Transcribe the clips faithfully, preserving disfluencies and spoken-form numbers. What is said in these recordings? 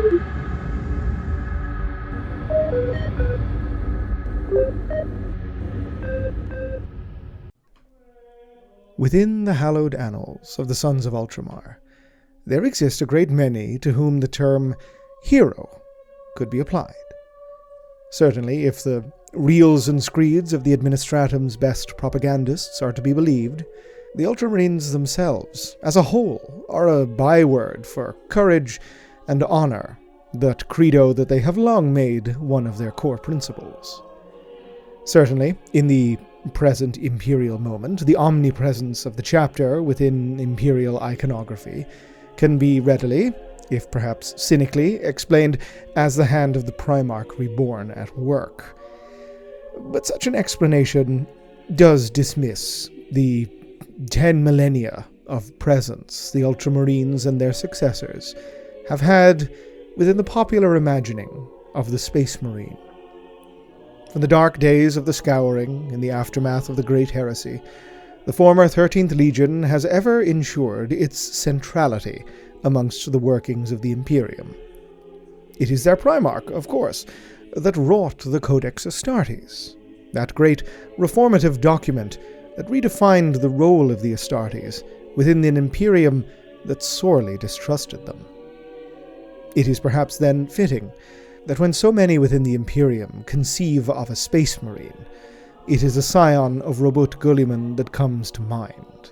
Within the hallowed annals of the Sons of Ultramar, there exist a great many to whom the term hero could be applied. Certainly, if the reels and screeds of the Administratum's best propagandists are to be believed, the Ultramarines themselves, as a whole, are a byword for courage and honor, that credo that they have long made one of their core principles. Certainly, in the present Imperial moment, the omnipresence of the chapter within Imperial iconography can be readily, if perhaps cynically, explained as the hand of the Primarch reborn at work. But such an explanation does dismiss the ten millennia of presence the Ultramarines and their successors have had within the popular imagining of the Space Marine. From the dark days of the Scouring, in the aftermath of the Great Heresy, the former thirteenth Legion has ever ensured its centrality amongst the workings of the Imperium. It is their Primarch, of course, that wrought the Codex Astartes, that great reformative document that redefined the role of the Astartes within an Imperium that sorely distrusted them. It is perhaps then fitting that when so many within the Imperium conceive of a Space Marine, it is a scion of Robert Guilliman that comes to mind.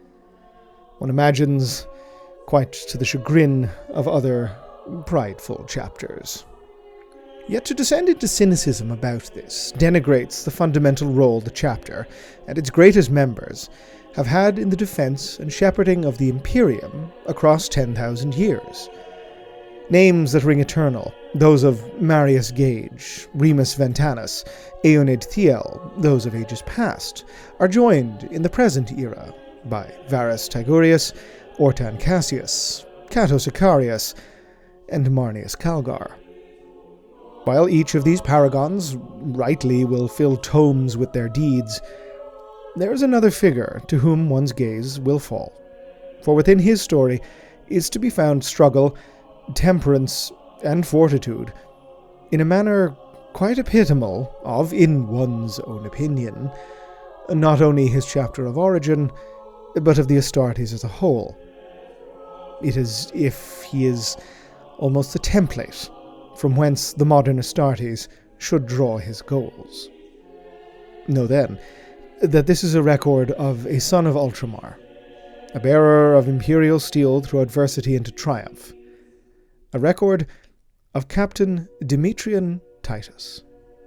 One imagines, quite to the chagrin of other prideful chapters. Yet to descend into cynicism about this denigrates the fundamental role the chapter and its greatest members have had in the defense and shepherding of the Imperium across ten thousand years. Names that ring eternal, those of Marius Gage, Remus Ventanus, Eonid Thiel, those of ages past, are joined in the present era by Varus Tigurius, Ortan Cassius, Cato Sicarius, and Marnius Calgar. While each of these paragons rightly will fill tomes with their deeds, there is another figure to whom one's gaze will fall, for within his story is to be found struggle, temperance, and fortitude, in a manner quite epitomal of, in one's own opinion, not only his chapter of origin, but of the Astartes as a whole. It is as if he is almost the template from whence the modern Astartes should draw his goals. Know then, that this is a record of a son of Ultramar, a bearer of Imperial steel through adversity into triumph, a record of Captain Demetrian Titus.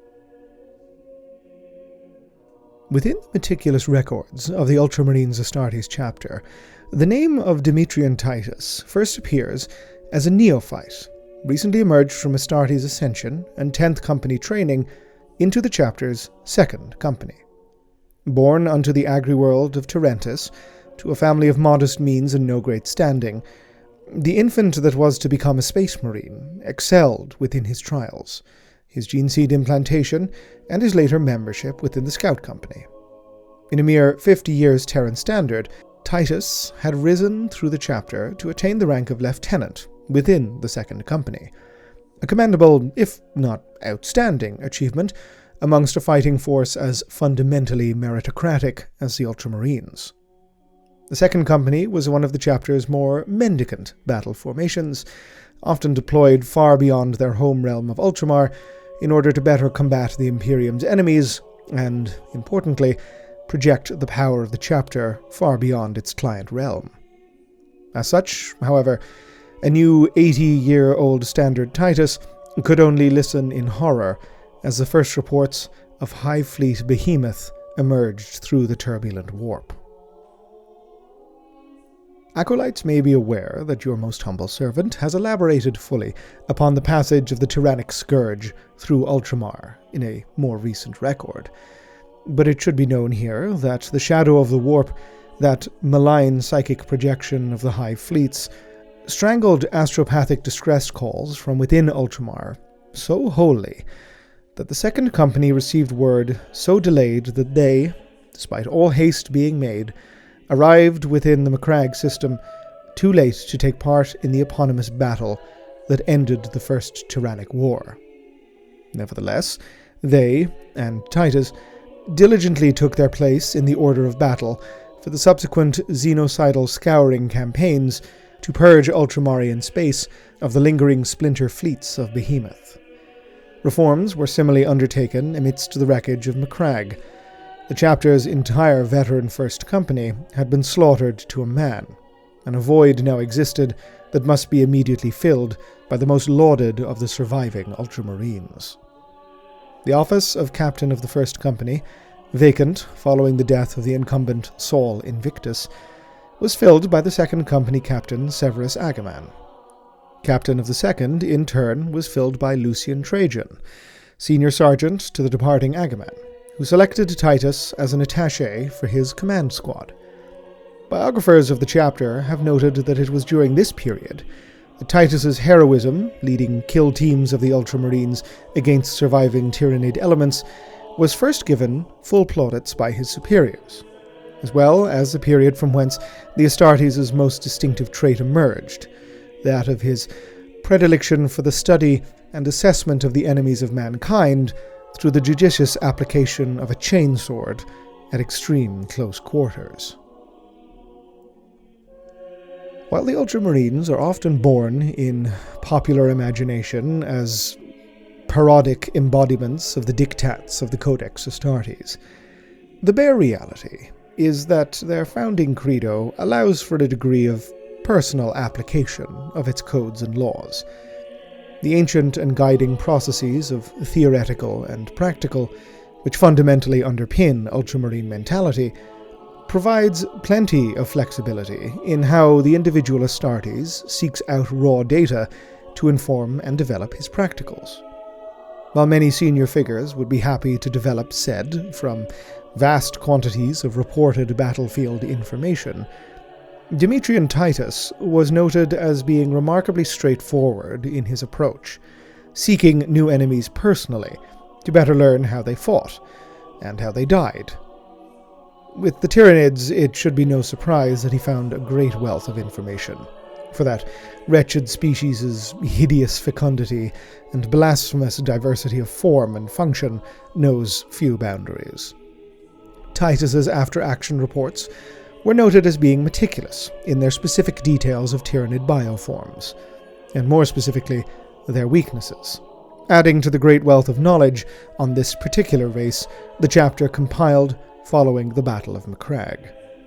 Within the meticulous records of the Ultramarines Astartes chapter, the name of Demetrian Titus first appears as a neophyte, recently emerged from Astartes Ascension and tenth Company training into the chapter's second Company. Born unto the agri-world of Tarentus, to a family of modest means and no great standing, the infant that was to become a Space Marine excelled within his trials, his gene seed implantation, and his later membership within the Scout Company. In a mere fifty years Terran standard, Titus had risen through the chapter to attain the rank of lieutenant within the Second Company, a commendable, if not outstanding, achievement amongst a fighting force as fundamentally meritocratic as the Ultramarines. The Second Company was one of the chapter's more mendicant battle formations, often deployed far beyond their home realm of Ultramar in order to better combat the Imperium's enemies and, importantly, project the power of the chapter far beyond its client realm. As such, however, a new eighty-year-old standard Titus could only listen in horror as the first reports of Hive Fleet Behemoth emerged through the turbulent warp. Acolytes may be aware that your most humble servant has elaborated fully upon the passage of the tyrannic scourge through Ultramar in a more recent record, but it should be known here that the shadow of the warp, that malign psychic projection of the Hive Fleets, strangled astropathic distress calls from within Ultramar so wholly that the Second Company received word so delayed that they, despite all haste being made, arrived within the Macragge system too late to take part in the eponymous battle that ended the First Tyrannic War. Nevertheless, they, and Titus, diligently took their place in the order of battle for the subsequent xenocidal scouring campaigns to purge Ultramarian space of the lingering splinter fleets of Behemoth. Reforms were similarly undertaken amidst the wreckage of Macragge. The chapter's entire veteran First Company had been slaughtered to a man, and a void now existed that must be immediately filled by the most lauded of the surviving Ultramarines. The office of Captain of the First Company, vacant following the death of the incumbent Saul Invictus, was filled by the Second Company Captain Severus Agaman. Captain of the Second, in turn, was filled by Lucian Trajan, Senior Sergeant to the departing Agaman, who selected Titus as an attaché for his command squad. Biographers of the chapter have noted that it was during this period that Titus's heroism, leading kill teams of the Ultramarines against surviving Tyranid elements, was first given full plaudits by his superiors, as well as the period from whence the Astartes' most distinctive trait emerged, that of his predilection for the study and assessment of the enemies of mankind through the judicious application of a chainsword at extreme close quarters. While the Ultramarines are often born in popular imagination as parodic embodiments of the diktats of the Codex Astartes, the bare reality is that their founding credo allows for a degree of personal application of its codes and laws. The ancient and guiding processes of theoretical and practical, which fundamentally underpin Ultramarine mentality, provides plenty of flexibility in how the individual Astartes seeks out raw data to inform and develop his practicals. While many senior figures would be happy to develop said from vast quantities of reported battlefield information, Demetrian Titus was noted as being remarkably straightforward in his approach, seeking new enemies personally to better learn how they fought and how they died. With the Tyranids, it should be no surprise that he found a great wealth of information, for that wretched species' hideous fecundity and blasphemous diversity of form and function knows few boundaries. Titus's after-action reports were noted as being meticulous in their specific details of Tyranid bioforms, and more specifically, their weaknesses. Adding to the great wealth of knowledge on this particular race, the chapter compiled following the Battle of Macragge.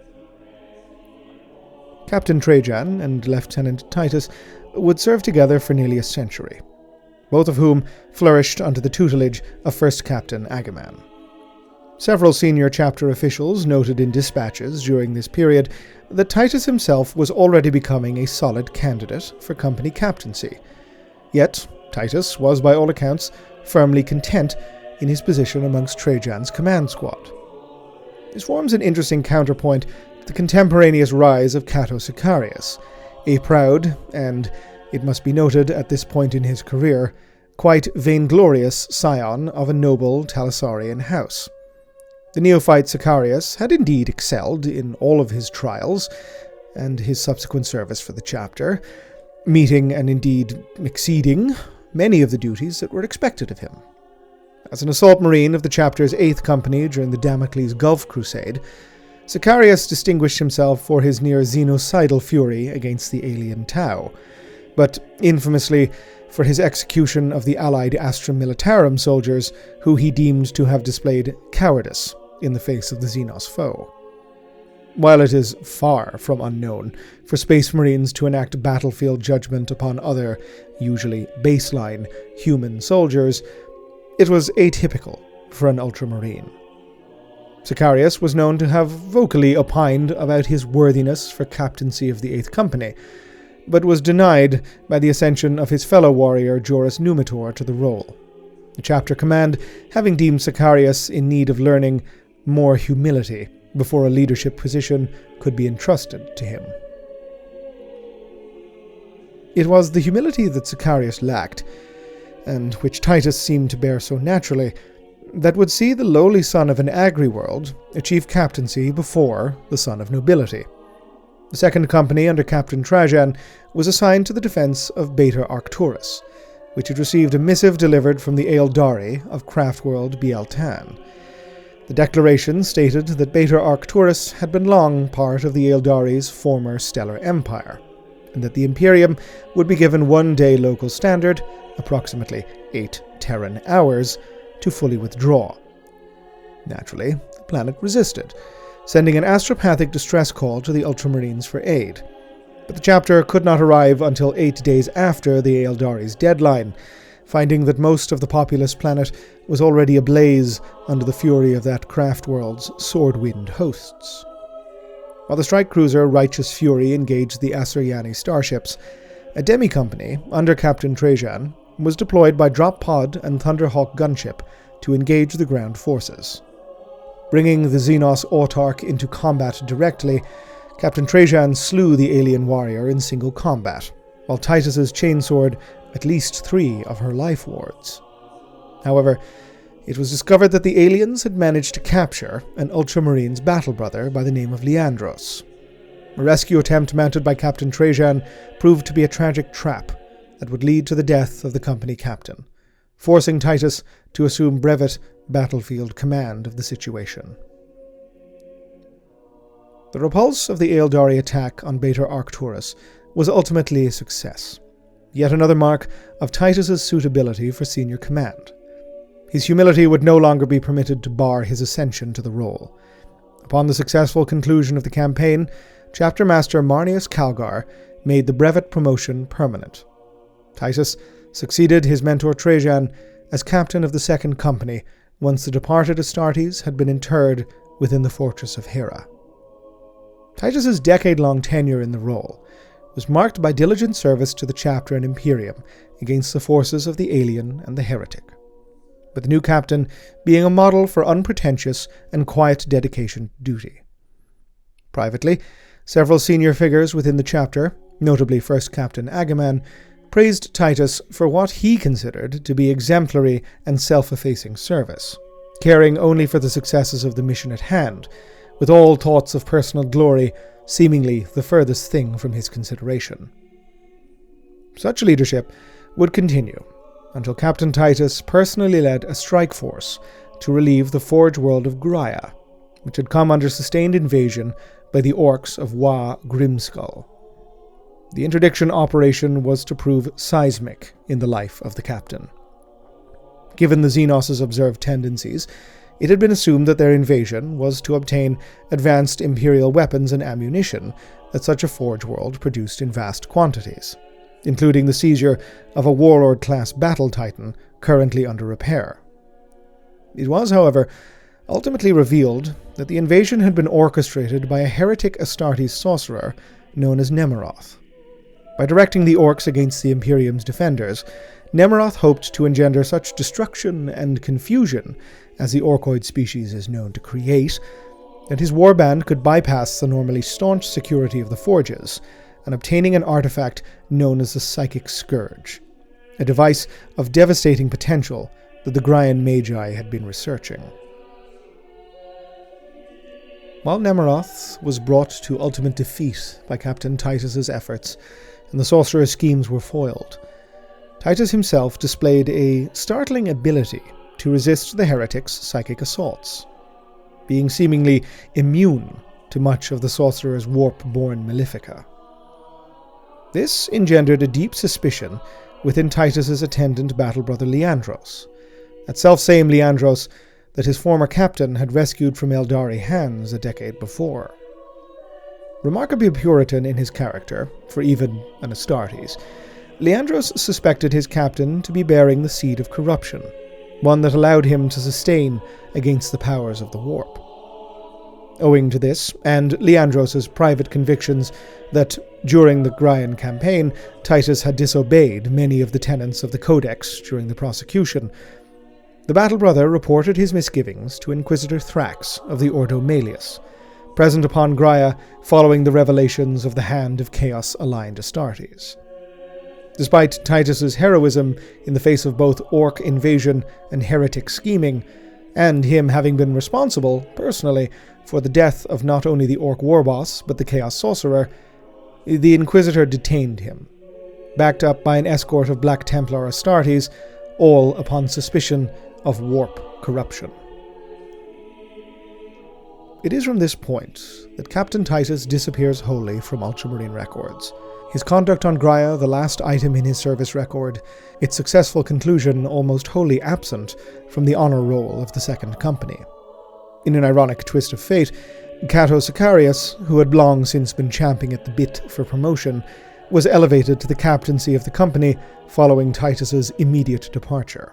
Captain Trajan and Lieutenant Titus would serve together for nearly a century, both of whom flourished under the tutelage of First Captain Agaman. Several senior chapter officials noted in dispatches during this period that Titus himself was already becoming a solid candidate for company captaincy. Yet, Titus was by all accounts firmly content in his position amongst Trajan's command squad. This forms an interesting counterpoint to the contemporaneous rise of Cato Sicarius, a proud, and, it must be noted at this point in his career, quite vainglorious scion of a noble Thalassarian house. The neophyte Sicarius had indeed excelled in all of his trials, and his subsequent service for the chapter, meeting and indeed exceeding many of the duties that were expected of him. As an assault marine of the chapter's eighth Company during the Damocles Gulf Crusade, Sicarius distinguished himself for his near-xenocidal fury against the alien Tau, but infamously for his execution of the allied Astra Militarum soldiers who he deemed to have displayed cowardice in the face of the Xenos foe. While it is far from unknown for Space Marines to enact battlefield judgment upon other, usually baseline, human soldiers, it was atypical for an Ultramarine. Sicarius was known to have vocally opined about his worthiness for captaincy of the eighth Company, but was denied by the ascension of his fellow warrior Joris Numitor to the role, the chapter command having deemed Sicarius in need of learning more humility before a leadership position could be entrusted to him. It was the humility that Sicarius lacked, and which Titus seemed to bear so naturally, that would see the lowly son of an agri-world achieve captaincy before the son of nobility. The second company, under Captain Trajan, was assigned to the defense of Beta Arcturus, which had received a missive delivered from the Aeldari of craftworld Biel-Tan. The declaration stated that Beta Arcturus had been long part of the Aeldari's former stellar empire, and that the Imperium would be given one day local standard, approximately eight Terran hours, to fully withdraw. Naturally, the planet resisted, sending an astropathic distress call to the Ultramarines for aid. But the chapter could not arrive until eight days after the Aeldari's deadline, finding that most of the populous planet was already ablaze under the fury of that craftworld's sword-wind hosts. While the strike cruiser Righteous Fury engaged the Asuryani starships, a demi-company, under Captain Trajan, was deployed by Drop Pod and Thunderhawk gunship to engage the ground forces. Bringing the Xenos Autarch into combat directly, Captain Trajan slew the alien warrior in single combat, while Titus's chainsword at least three of her life wards. However, it was discovered that the aliens had managed to capture an Ultramarines battle brother by the name of Leandros. A rescue attempt mounted by Captain Trajan proved to be a tragic trap that would lead to the death of the company captain, forcing Titus to assume brevet battlefield command of the situation. The repulse of the Aeldari attack on Beta Arcturus was ultimately a success, yet another mark of Titus's suitability for senior command. His humility would no longer be permitted to bar his ascension to the role. Upon the successful conclusion of the campaign, Chapter Master Marnius Calgar made the brevet promotion permanent. Titus succeeded his mentor Trajan as captain of the second company once the departed Astartes had been interred within the fortress of Hera. Titus's decade-long tenure in the role was marked by diligent service to the chapter and Imperium against the forces of the alien and the heretic, with the new captain being a model for unpretentious and quiet dedication to duty. Privately, several senior figures within the chapter, notably First Captain Agaman, praised Titus for what he considered to be exemplary and self-effacing service, caring only for the successes of the mission at hand, with all thoughts of personal glory seemingly the furthest thing from his consideration. Such leadership would continue until Captain Titus personally led a strike force to relieve the forge world of Graia, which had come under sustained invasion by the orcs of Wa Grimskull. The interdiction operation was to prove seismic in the life of the captain. Given the Xenos' observed tendencies, it had been assumed that their invasion was to obtain advanced Imperial weapons and ammunition that such a forge world produced in vast quantities, including the seizure of a Warlord-class battle titan currently under repair. It was, however, ultimately revealed that the invasion had been orchestrated by a heretic Astartes sorcerer known as Nemeroth. By directing the orcs against the Imperium's defenders, Nemeroth hoped to engender such destruction and confusion, as the orcoid species is known to create, that his warband could bypass the normally staunch security of the forges, and obtaining an artifact known as the Psychic Scourge, a device of devastating potential that the Graian Magi had been researching. While Nemeroth was brought to ultimate defeat by Captain Titus's efforts, and the sorcerer's schemes were foiled, Titus himself displayed a startling ability to resist the heretic's psychic assaults, being seemingly immune to much of the sorcerer's warp-born malefica. This engendered a deep suspicion within Titus's attendant battle brother Leandros, that self-same Leandros that his former captain had rescued from Aeldari hands a decade before. Remarkably Puritan in his character, for even an Astartes, Leandros suspected his captain to be bearing the seed of corruption, one that allowed him to sustain against the powers of the warp. Owing to this, and Leandros' private convictions that, during the Graian campaign, Titus had disobeyed many of the tenets of the Codex during the prosecution, the battle brother reported his misgivings to Inquisitor Thrax of the Ordo Malleus, present upon Graia following the revelations of the Hand of Chaos-aligned Astartes. Despite Titus's heroism in the face of both orc invasion and heretic scheming, and him having been responsible, personally, for the death of not only the Orc war boss, but the Chaos Sorcerer, the Inquisitor detained him, backed up by an escort of Black Templar Astartes, all upon suspicion of warp corruption. It is from this point that Captain Titus disappears wholly from Ultramarine records. His conduct on Graia, the last item in his service record, its successful conclusion almost wholly absent from the honor roll of the Second Company. In an ironic twist of fate, Cato Sicarius, who had long since been champing at the bit for promotion, was elevated to the captaincy of the company following Titus's immediate departure.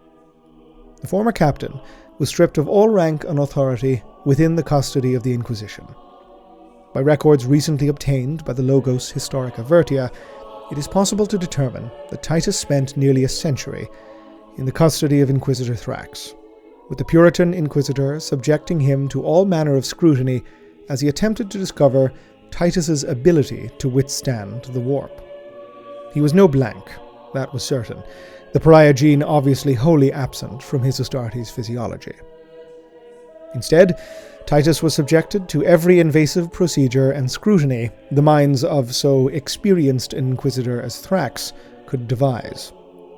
The former captain was stripped of all rank and authority within the custody of the Inquisition. By records recently obtained by the Logos Historica Vertia, it is possible to determine that Titus spent nearly a century in the custody of Inquisitor Thrax, with the Puritan Inquisitor subjecting him to all manner of scrutiny as he attempted to discover Titus's ability to withstand the warp. He was no blank, that was certain, the pariah gene obviously wholly absent from his Astartes physiology. Instead, Titus was subjected to every invasive procedure and scrutiny the minds of so experienced an Inquisitor as Thrax could devise.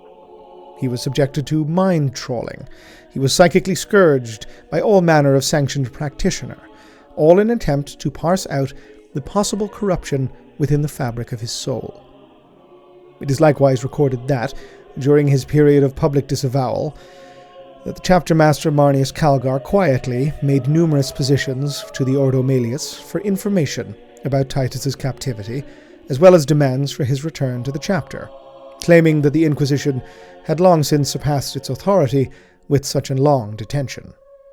He was subjected to mind trawling. He was psychically scourged by all manner of sanctioned practitioner, all in an attempt to parse out the possible corruption within the fabric of his soul. It is likewise recorded that, during his period of public disavowal, that the chapter master Marnius Calgar quietly made numerous positions to the Ordo Malleus for information about Titus's captivity, as well as demands for his return to the chapter, claiming that the Inquisition had long since surpassed its authority with such a long detention.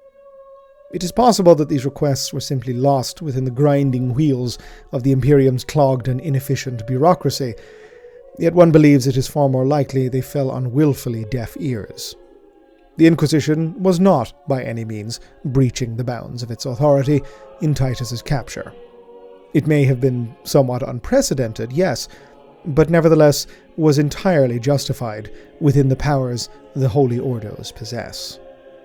It is possible that these requests were simply lost within the grinding wheels of the Imperium's clogged and inefficient bureaucracy, yet one believes it is far more likely they fell on willfully deaf ears. The Inquisition was not, by any means, breaching the bounds of its authority in Titus's capture. It may have been somewhat unprecedented, yes, but nevertheless was entirely justified within the powers the Holy Ordos possess.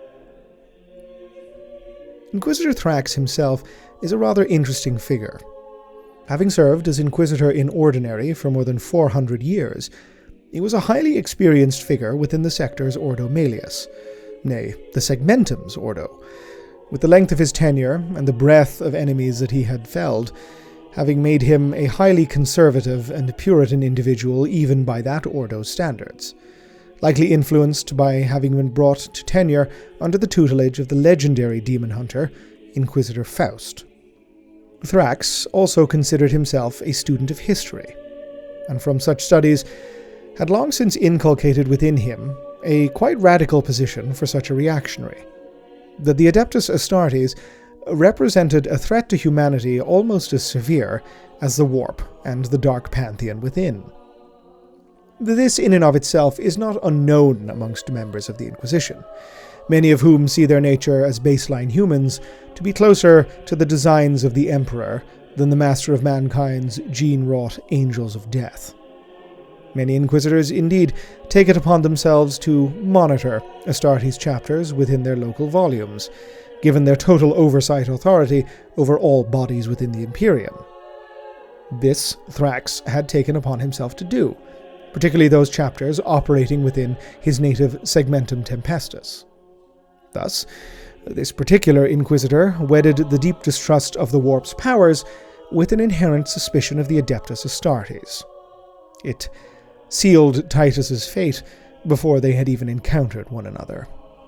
Inquisitor Thrax himself is a rather interesting figure. Having served as Inquisitor in Ordinary for more than four hundred years, he was a highly experienced figure within the sector's Ordo Malleus, nay, the Segmentum's Ordo, with the length of his tenure and the breadth of enemies that he had felled, having made him a highly conservative and Puritan individual even by that Ordo's standards, likely influenced by having been brought to tenure under the tutelage of the legendary demon hunter, Inquisitor Faust. Thrax also considered himself a student of history, and from such studies had long since inculcated within him a quite radical position for such a reactionary, that the Adeptus Astartes represented a threat to humanity almost as severe as the Warp and the Dark Pantheon within. This in and of itself is not unknown amongst members of the Inquisition, many of whom see their nature as baseline humans to be closer to the designs of the Emperor than the master of mankind's gene-wrought angels of death. Many Inquisitors, indeed, take it upon themselves to monitor Astartes chapters within their local volumes, given their total oversight authority over all bodies within the Imperium. This Thrax had taken upon himself to do, particularly those chapters operating within his native Segmentum Tempestus. Thus, this particular Inquisitor wedded the deep distrust of the Warp's powers with an inherent suspicion of the Adeptus Astartes. It sealed Titus's fate before they had even encountered one another.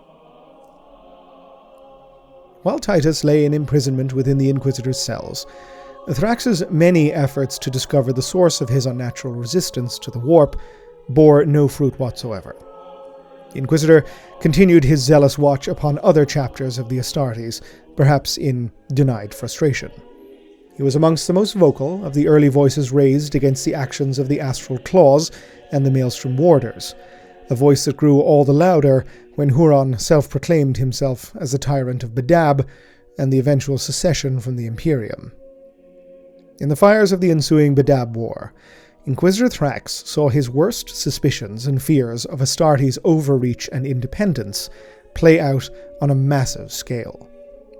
While Titus lay in imprisonment within the Inquisitor's cells, Thrax's many efforts to discover the source of his unnatural resistance to the warp bore no fruit whatsoever. The Inquisitor continued his zealous watch upon other chapters of the Astartes, perhaps in denied frustration. He was amongst the most vocal of the early voices raised against the actions of the Astral Claws and the Maelstrom Warders, a voice that grew all the louder when Huron self-proclaimed himself as the tyrant of Badab and the eventual secession from the Imperium. In the fires of the ensuing Badab War, Inquisitor Thrax saw his worst suspicions and fears of Astartes' overreach and independence play out on a massive scale,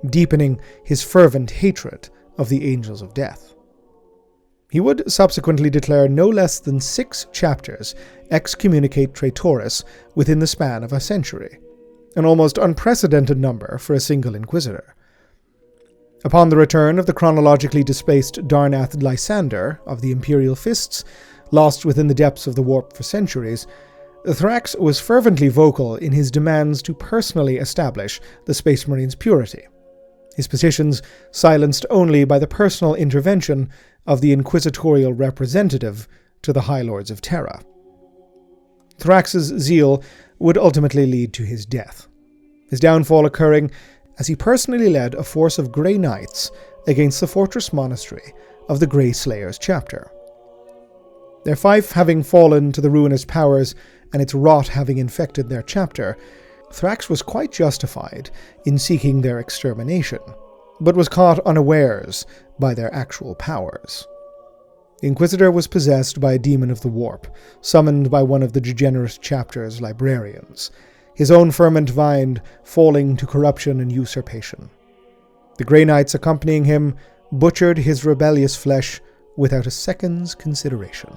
deepening his fervent hatred of the Angels of Death. He would subsequently declare no less than six chapters excommunicate Traitoris within the span of a century, an almost unprecedented number for a single inquisitor. Upon the return of the chronologically displaced Darnath Lysander of the Imperial Fists, lost within the depths of the warp for centuries, Thrax was fervently vocal in his demands to personally establish the Space Marine's purity, his petitions silenced only by the personal intervention of the inquisitorial representative to the High Lords of Terra. Thrax's zeal would ultimately lead to his death, his downfall occurring as he personally led a force of Grey Knights against the fortress monastery of the Grey Slayers chapter. Their fief having fallen to the ruinous powers and its rot having infected their chapter, Thrax was quite justified in seeking their extermination, but was caught unawares by their actual powers. The Inquisitor was possessed by a demon of the warp, summoned by one of the degenerate chapter's librarians, his own ferment vine falling to corruption and usurpation. The Grey Knights accompanying him butchered his rebellious flesh without a second's consideration.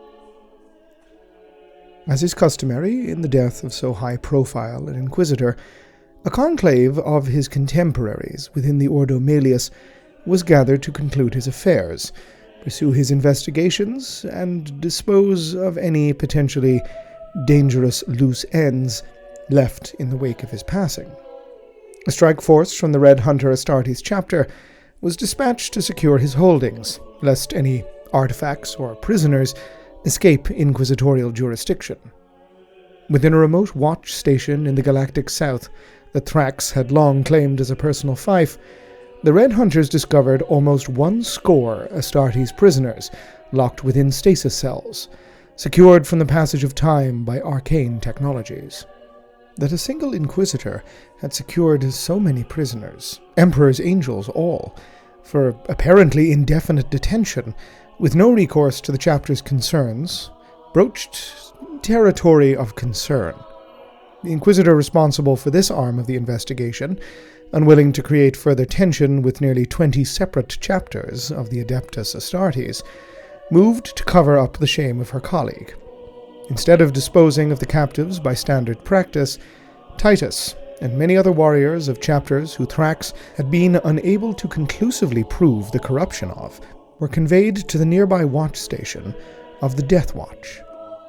As is customary in the death of so high-profile an Inquisitor, a conclave of his contemporaries within the Ordo Malleus was gathered to conclude his affairs, pursue his investigations, and dispose of any potentially dangerous loose ends left in the wake of his passing. A strike force from the Red Hunter Astartes chapter was dispatched to secure his holdings, lest any artifacts or prisoners escape inquisitorial jurisdiction. Within a remote watch station in the galactic south that Thrax had long claimed as a personal fief, the Red Hunters discovered almost one score Astartes prisoners locked within stasis cells, secured from the passage of time by arcane technologies. That a single Inquisitor had secured so many prisoners, Emperor's Angels all, for apparently indefinite detention, with no recourse to the chapter's concerns, broached territory of concern. The Inquisitor responsible for this arm of the investigation, unwilling to create further tension with nearly twenty separate chapters of the Adeptus Astartes, moved to cover up the shame of her colleague. Instead of disposing of the captives by standard practice, Titus and many other warriors of chapters who Thrax had been unable to conclusively prove the corruption of were conveyed to the nearby watch station of the Death Watch.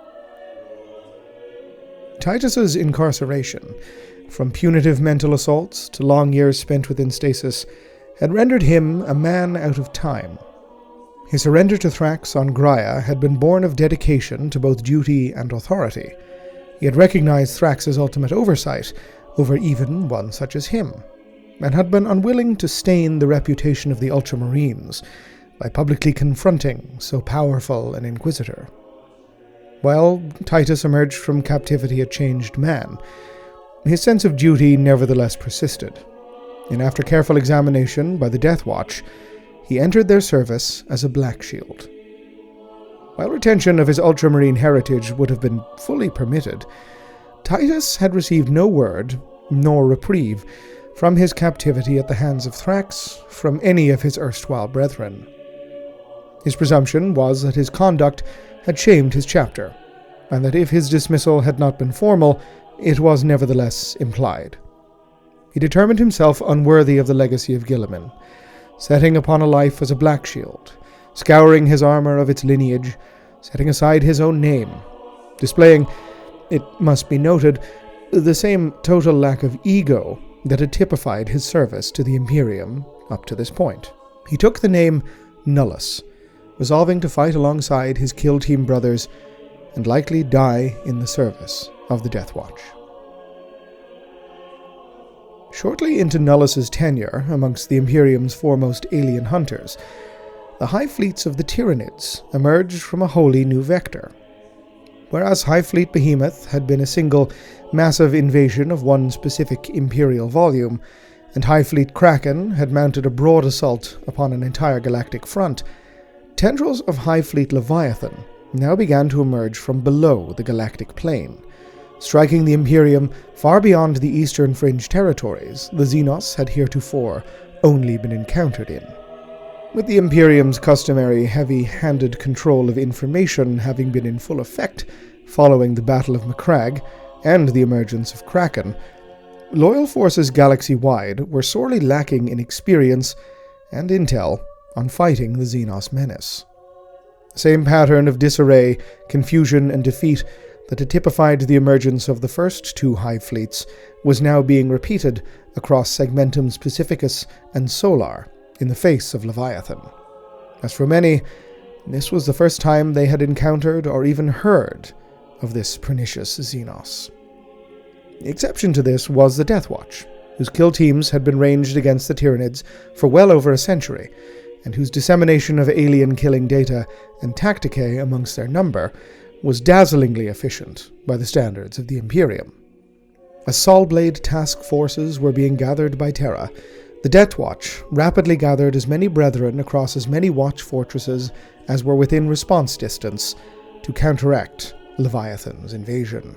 Titus's incarceration, from punitive mental assaults to long years spent within stasis, had rendered him a man out of time. His surrender to Thrax on Graia had been born of dedication to both duty and authority. He had recognized Thrax's ultimate oversight over even one such as him, and had been unwilling to stain the reputation of the Ultramarines by publicly confronting so powerful an Inquisitor. While Titus emerged from captivity a changed man, his sense of duty nevertheless persisted, and after careful examination by the Death Watch, he entered their service as a Black Shield. While retention of his Ultramarine heritage would have been fully permitted, Titus had received no word, nor reprieve, from his captivity at the hands of Thrax from any of his erstwhile brethren. His presumption was that his conduct had shamed his chapter, and that if his dismissal had not been formal, it was nevertheless implied. He determined himself unworthy of the legacy of Guilliman, setting upon a life as a Black Shield, scouring his armor of its lineage, setting aside his own name, displaying, it must be noted, the same total lack of ego that had typified his service to the Imperium up to this point. He took the name Nullus, resolving to fight alongside his Kill Team brothers and likely die in the service of the Death Watch. Shortly into Nullus's tenure amongst the Imperium's foremost alien hunters, the high fleets of the Tyranids emerged from a wholly new vector. Whereas High Fleet Behemoth had been a single, massive invasion of one specific Imperial volume, and High Fleet Kraken had mounted a broad assault upon an entire galactic front, tendrils of High Fleet Leviathan now began to emerge from below the galactic plane, striking the Imperium far beyond the eastern fringe territories the Xenos had heretofore only been encountered in. With the Imperium's customary heavy-handed control of information having been in full effect following the Battle of Macragge and the emergence of Kraken, loyal forces galaxy-wide were sorely lacking in experience and intel on fighting the Xenos menace. The same pattern of disarray, confusion, and defeat that had typified the emergence of the first two Hive fleets was now being repeated across Segmentum's Pacificus and Solar in the face of Leviathan. As for many, this was the first time they had encountered or even heard of this pernicious Xenos. The exception to this was the Death Watch, whose kill teams had been ranged against the Tyranids for well over a century, and whose dissemination of alien-killing data and tacticae amongst their number was dazzlingly efficient by the standards of the Imperium. As Solblade task forces were being gathered by Terra, the Death Watch rapidly gathered as many brethren across as many watch fortresses as were within response distance to counteract Leviathan's invasion.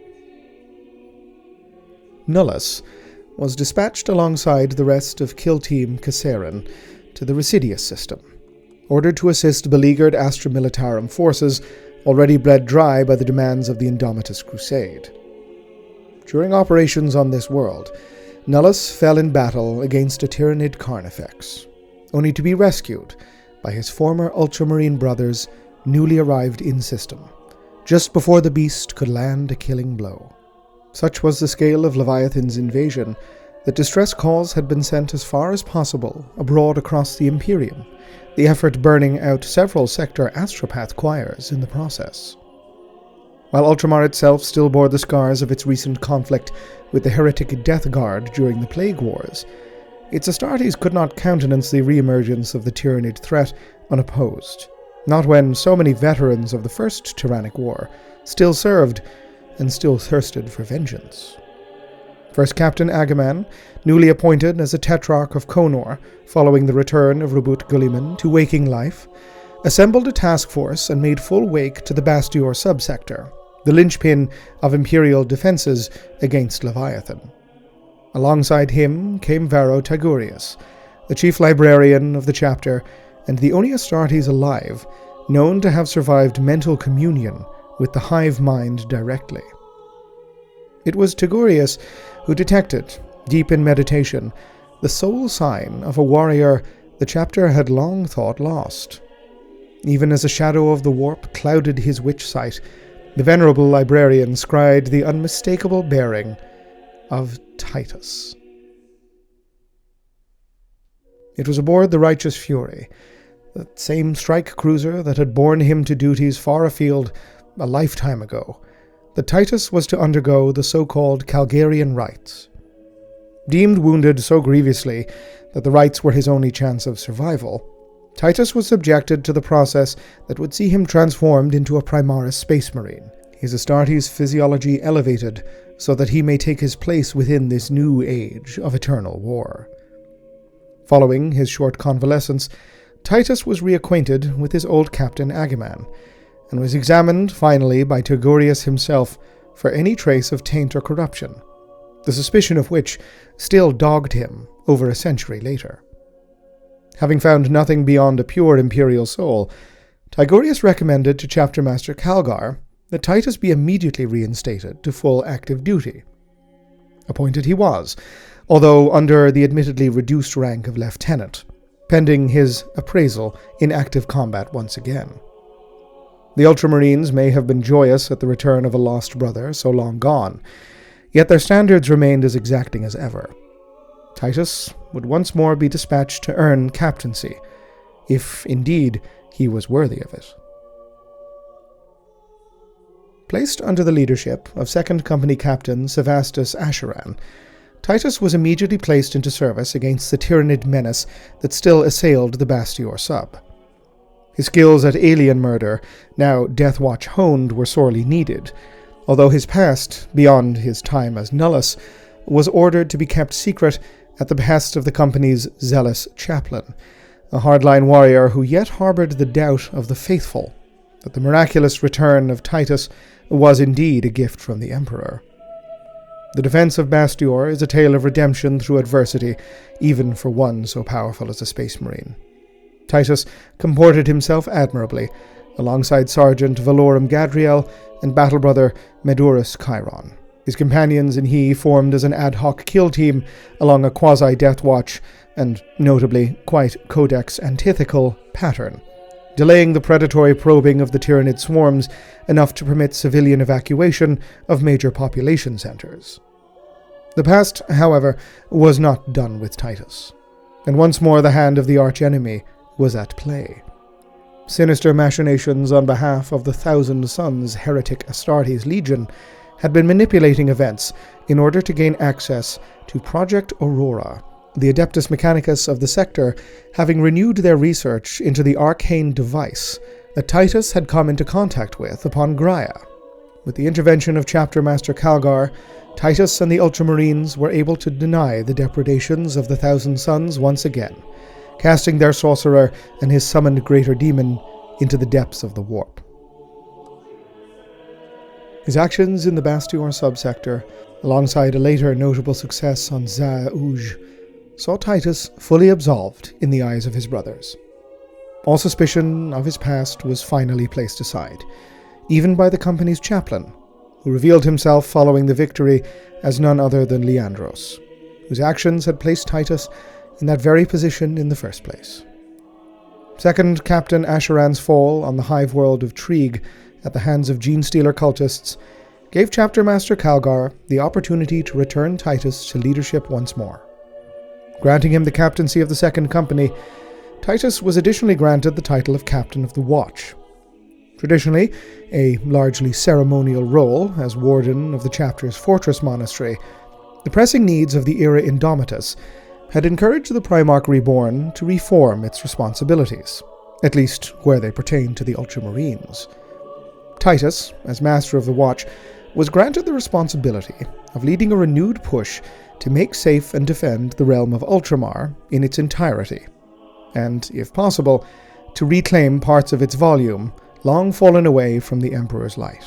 Nullus was dispatched alongside the rest of Kill Team Kasserin to the Residius system, ordered to assist beleaguered Astra Militarum forces already bled dry by the demands of the Indomitus Crusade. During operations on this world, Nullus fell in battle against a Tyranid Carnifex, only to be rescued by his former Ultramarine brothers newly arrived in-system, just before the beast could land a killing blow. Such was the scale of Leviathan's invasion that distress calls had been sent as far as possible abroad across the Imperium, the effort burning out several sector astropath choirs in the process. While Ultramar itself still bore the scars of its recent conflict with the heretic Death Guard during the Plague Wars, its Astartes could not countenance the re-emergence of the Tyranid threat unopposed, not when so many veterans of the First Tyrannic War still served and still thirsted for vengeance. First Captain Agaman, newly appointed as a Tetrarch of Konor following the return of Reboot Gulliman to waking life, assembled a task force and made full wake to the Bastior subsector, the linchpin of Imperial defenses against Leviathan. Alongside him came Varro Tigurius, the chief librarian of the chapter and the only Astartes alive known to have survived mental communion with the hive mind directly. It was Tigurius who detected, deep in meditation, the sole sign of a warrior the chapter had long thought lost. Even as a shadow of the warp clouded his witch sight, the venerable librarian scried the unmistakable bearing of Titus. It was aboard the Righteous Fury, the same strike cruiser that had borne him to duties far afield a lifetime ago, that Titus was to undergo the so-called Calgarian rites. Deemed wounded so grievously that the rites were his only chance of survival, Titus was subjected to the process that would see him transformed into a Primaris Space Marine, his Astartes physiology elevated so that he may take his place within this new age of eternal war. Following his short convalescence, Titus was reacquainted with his old captain Agaman, and was examined finally by Tigurius himself for any trace of taint or corruption, the suspicion of which still dogged him over a century later. Having found nothing beyond a pure imperial soul, Tigurius recommended to Chapter Master Calgar that Titus be immediately reinstated to full active duty. Appointed he was, although under the admittedly reduced rank of lieutenant, pending his appraisal in active combat once again. The Ultramarines may have been joyous at the return of a lost brother so long gone, yet their standards remained as exacting as ever. Titus would once more be dispatched to earn captaincy, if indeed he was worthy of it. Placed under the leadership of Second Company Captain Sevastus Asheran, Titus was immediately placed into service against the Tyranid menace that still assailed the Bastior sub. His skills at alien murder, now Death Watch honed, were sorely needed, although his past, beyond his time as Nullus, was ordered to be kept secret at the behest of the company's zealous chaplain, a hardline warrior who yet harbored the doubt of the faithful that the miraculous return of Titus was indeed a gift from the Emperor. The defense of Bastior is a tale of redemption through adversity, even for one so powerful as a Space Marine. Titus comported himself admirably, alongside Sergeant Valorum Gadriel and battle brother Medurus Chiron. His companions and he formed as an ad hoc kill team along a quasi-death watch and, notably, quite codex antithetical pattern, delaying the predatory probing of the Tyranid swarms enough to permit civilian evacuation of major population centers. The past, however, was not done with Titus, and once more the hand of the archenemy was at play. Sinister machinations on behalf of the Thousand Sons heretic Astartes Legion had been manipulating events in order to gain access to Project Aurora, the Adeptus Mechanicus of the sector having renewed their research into the arcane device that Titus had come into contact with upon Graia. With the intervention of Chapter Master Calgar, Titus and the Ultramarines were able to deny the depredations of the Thousand Sons once again, casting their sorcerer and his summoned greater demon into the depths of the warp. His actions in the Bastior subsector, alongside a later notable success on Za-Uj, saw Titus fully absolved in the eyes of his brothers. All suspicion of his past was finally placed aside, even by the company's chaplain, who revealed himself following the victory as none other than Leandros, whose actions had placed Titus in that very position in the first place. Second Captain Asheran's fall on the hive world of Trigue at the hands of Genestealer cultists gave Chapter Master Calgar the opportunity to return Titus to leadership once more. Granting him the captaincy of the Second Company, Titus was additionally granted the title of Captain of the Watch. Traditionally, a largely ceremonial role as warden of the chapter's fortress monastery, the pressing needs of the era Indomitus had encouraged the Primarch Reborn to reform its responsibilities, at least where they pertained to the Ultramarines. Titus, as Master of the Watch, was granted the responsibility of leading a renewed push to make safe and defend the realm of Ultramar in its entirety, and, if possible, to reclaim parts of its volume long fallen away from the Emperor's light.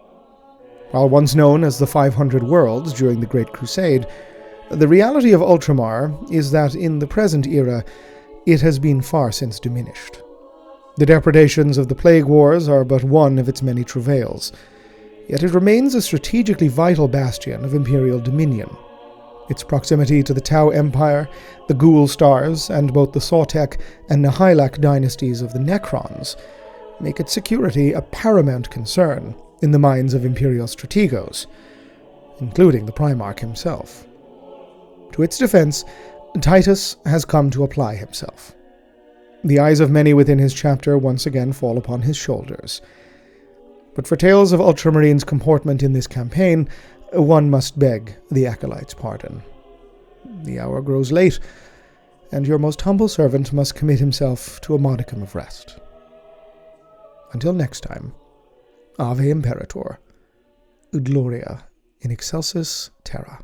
While once known as the five hundred Worlds during the Great Crusade, the reality of Ultramar is that in the present era it has been far since diminished. The depredations of the Plague Wars are but one of its many travails, yet it remains a strategically vital bastion of Imperial dominion. Its proximity to the Tau Empire, the Ghoul Stars, and both the Sautek and Nihilak dynasties of the Necrons make its security a paramount concern in the minds of Imperial strategos, including the Primarch himself. To its defense, Titus has come to apply himself. The eyes of many within his chapter once again fall upon his shoulders. But for tales of Ultramarines' comportment in this campaign, one must beg the Acolyte's pardon. The hour grows late, and your most humble servant must commit himself to a modicum of rest. Until next time, Ave Imperator, ut gloria in excelsis terra.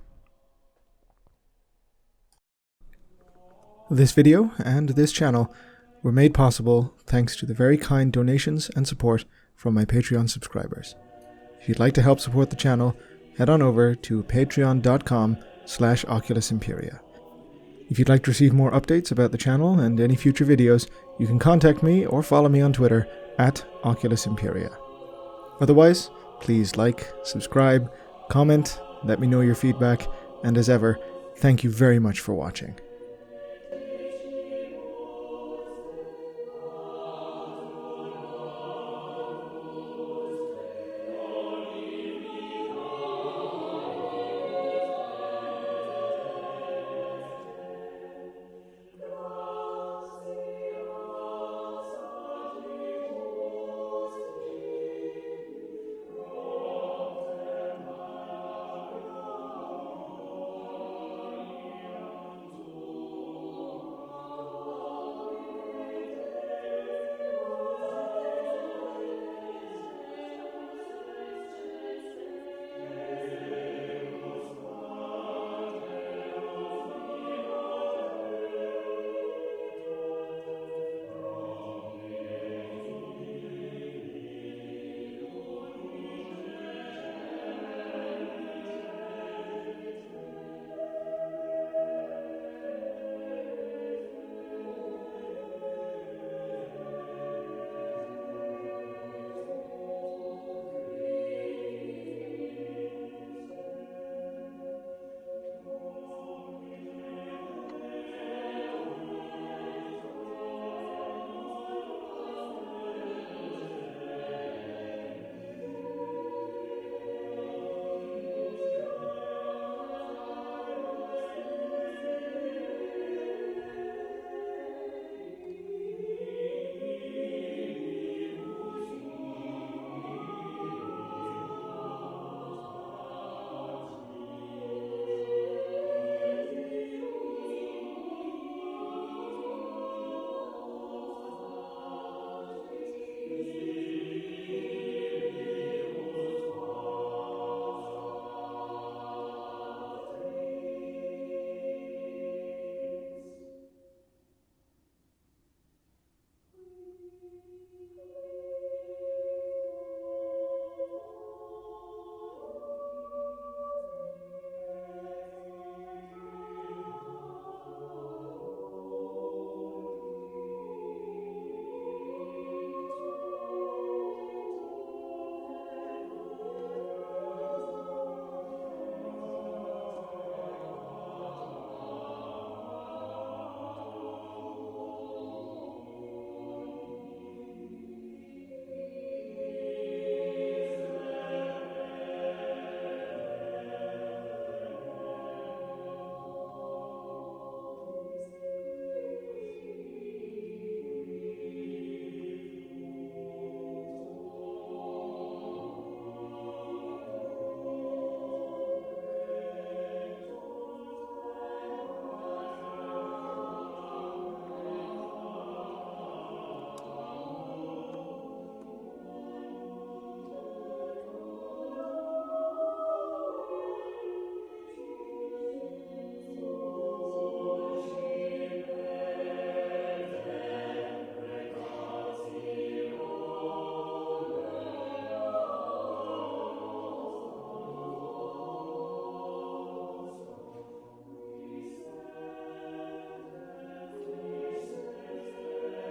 This video and this channel were made possible thanks to the very kind donations and support from my Patreon subscribers. If you'd like to help support the channel, head on over to patreon.com slash Oculus Imperia. If you'd like to receive more updates about the channel and any future videos, you can contact me or follow me on Twitter at Oculus Imperia. Otherwise, please like, subscribe, comment, let me know your feedback, and as ever, thank you very much for watching.